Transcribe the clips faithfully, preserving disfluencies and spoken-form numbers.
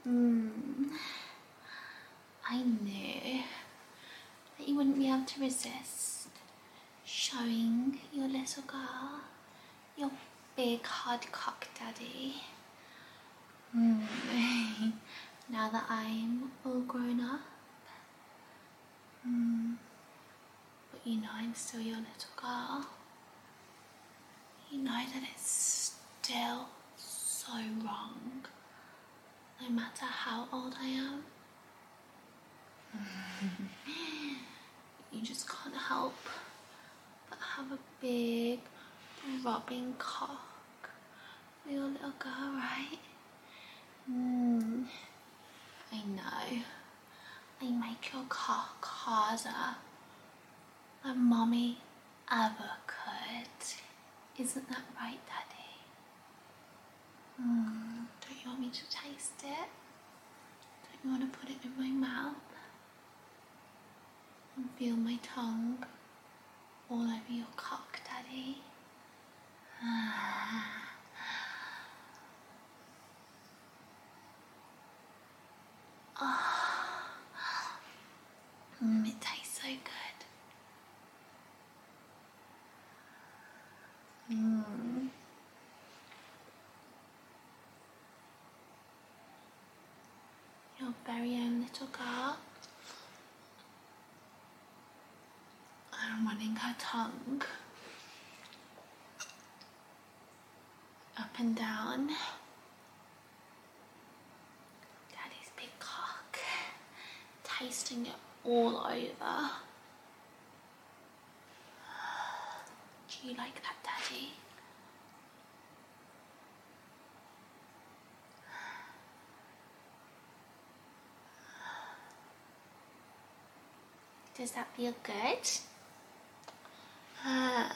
Mm. I knew that you wouldn't be able to resist showing your little girl your big hard cock daddy. Mm. Now that I'm all grown up. Mm. But you know I'm still your little girl. You know that it's still so wrong, no matter how old I am. You just can't help but have a big throbbing cock for your little girl, right? Mm. I know. I make your cock harder than mommy ever could. Isn't that right, Daddy? Mm. Don't you want me to taste it? Don't you want to put it in my mouth? And feel my tongue all over your cock, Daddy? Ah. Oh. Mm, it tastes so good. Mm. Your very own little girl. I'm running her tongue up and down Daddy's big cock, tasting it all over. Do you like that, Daddy? Does that feel good? Uh,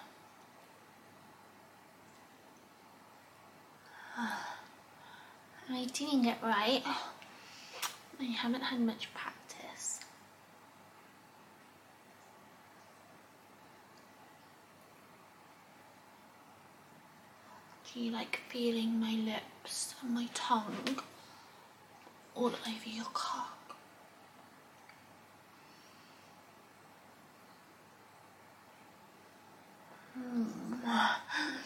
am I doing it right? I haven't had much practice. Do you like feeling my lips and my tongue all over your cock? Mm. Uh.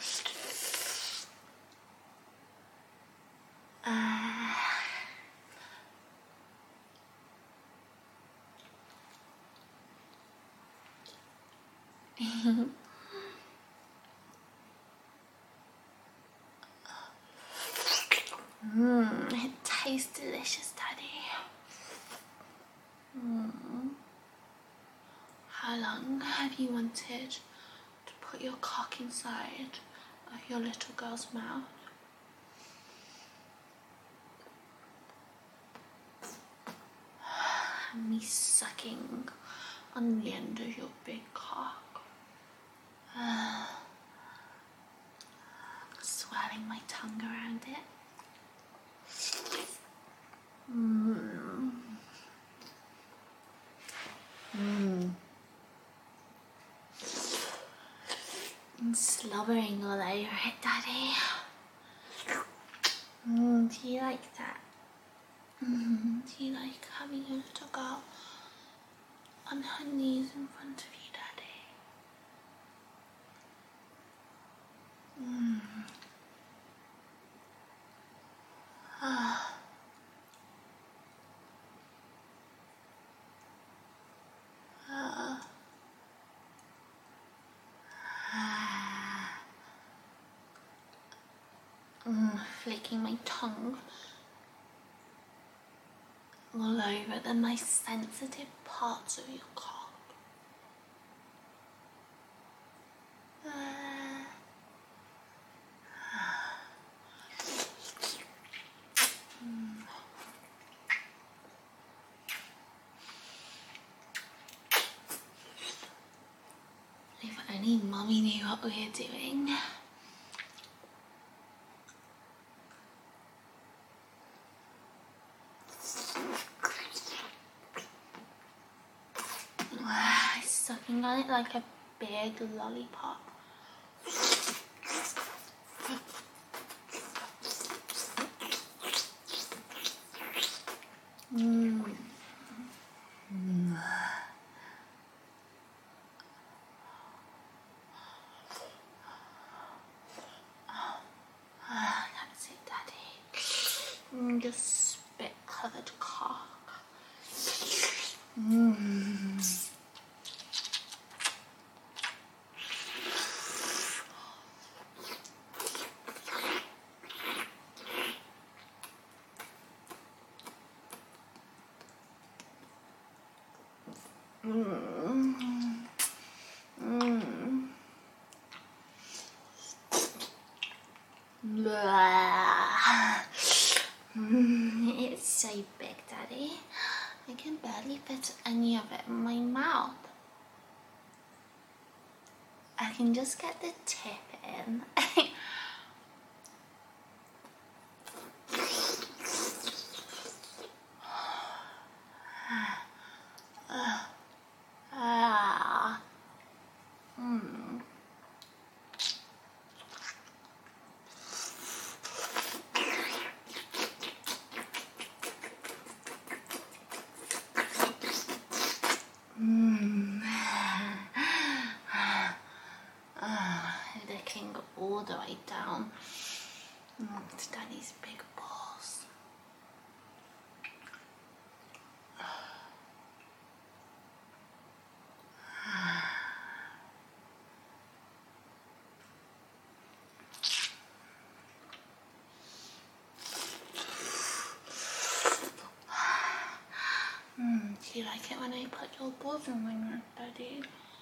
Mmm, it tastes delicious, Daddy. Mm. How long have you wanted to put your cock inside of your little girl's mouth? And me sucking on the end of your big cock. Uh, swirling my tongue around it. Mmm. Mmm. And slobbering all over it, Daddy. Mm, do you like that? Mm, do you like having a little girl on her knees in front of you, Daddy? Mm. Ah. Ah. Ah. Mm, flicking my tongue all over the nice sensitive parts of your cock. Uh, mm. If only Mummy knew what we were doing. Sucking on it like a big lollipop. Mm. Mm. Ah, that's it, Daddy. Mm, just spit covered cock. Mm. Mm. Mm. Blah. Mm, it's so big, Daddy. I can barely fit any of it in my mouth. I can just get the tip in. Ah. Mm. Mm. Ah, licking all the way down mm, to Daddy's big balls. Mm, do you like it when I put your balls in my mouth, Daddy?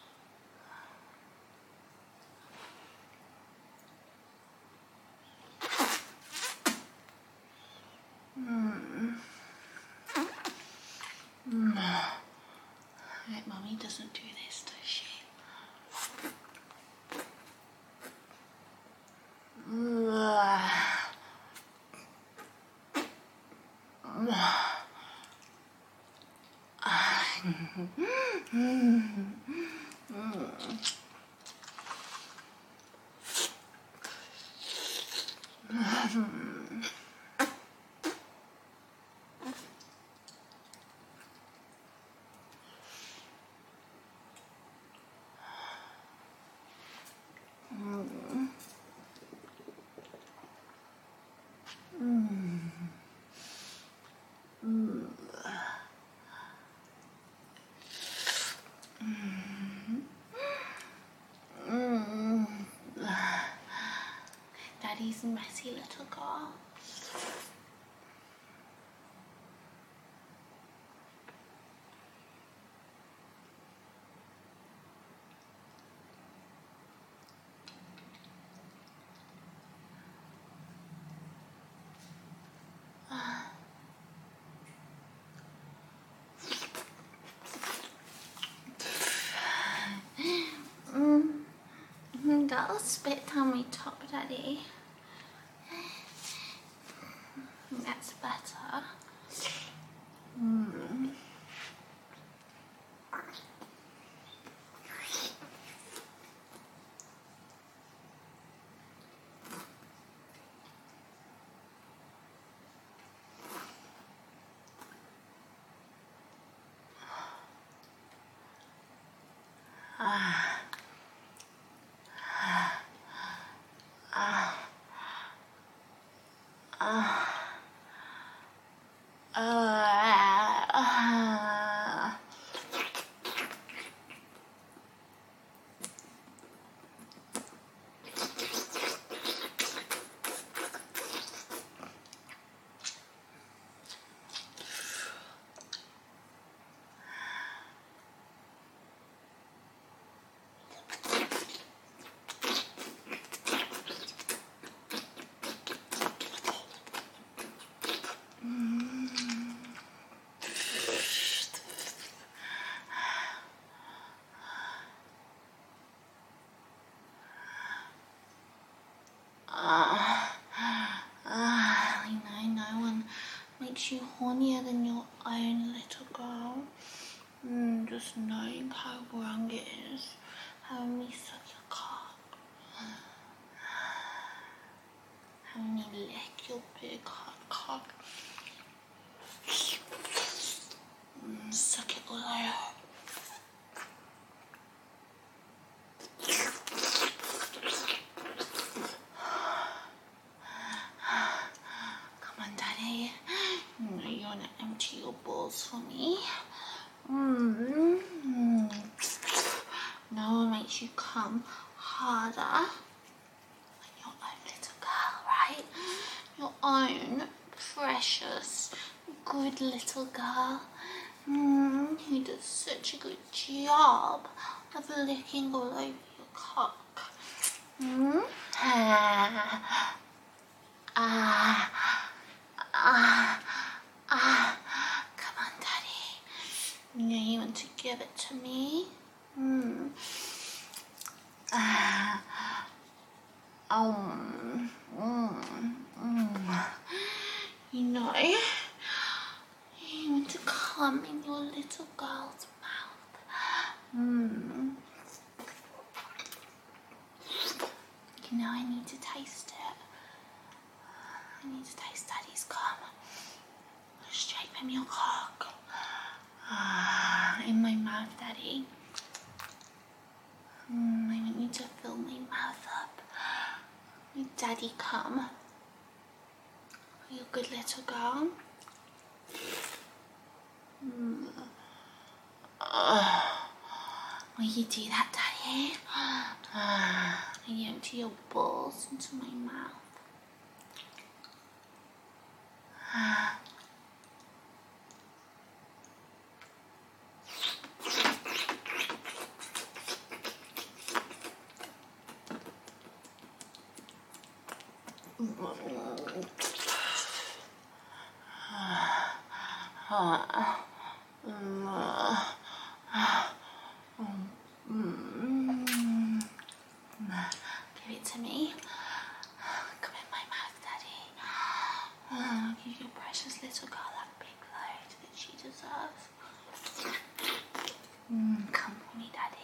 Mm. Mm. Right, Mummy doesn't do this, does she? Daddy's messy little girl. Mm, that'll spit down my top, Daddy. That's better. Mm. Ah. Ah. Ah. Ah. Ah. Ah, ah, I know, no one makes you hornier than your own little girl. Mm, just knowing how wrong it is having me such a cock. Having me lick your big hot cock. suck it all out. Come on, Daddy. Now you want to empty your balls for me. Mm-hmm. No one makes you come harder than your own little girl, right? Your own precious, good little girl. Mm, who does such a good job of licking all over your cock. Mm? Ah, ah, ah, ah. Come on, Daddy. You know you want to give it to me? Mm. Ah. Um. Mm. Mm. You know, you want to come in your little girl's mouth. Mm. You know, I need to taste it. I need to taste Daddy's cum. Straight from your cock. Ah, in my mouth, Daddy. Mm, I want you to fill my mouth up with Daddy cum. You good little girl. Mm. Uh, will you do that, Daddy? Uh, will you empty your balls into my mouth? Uh, uh, Give it to me. Come in my mouth, Daddy. Oh, give your precious little girl that big load that she deserves. Mm, come for me, Daddy.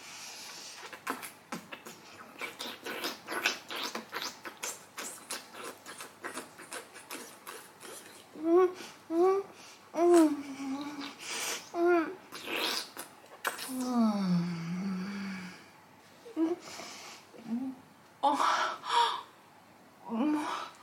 Mm, mm, mm, mm, mm. Oh. Mm.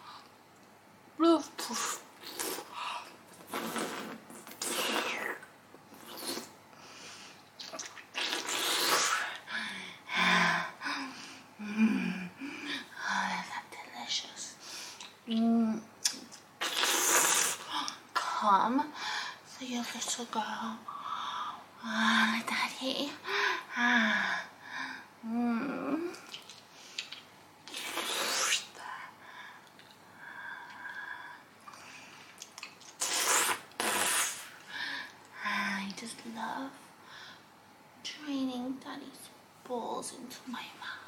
Mm. Come for your little girl. Ah, Daddy. Ah. Mm. I just love draining Daddy's balls into my mouth.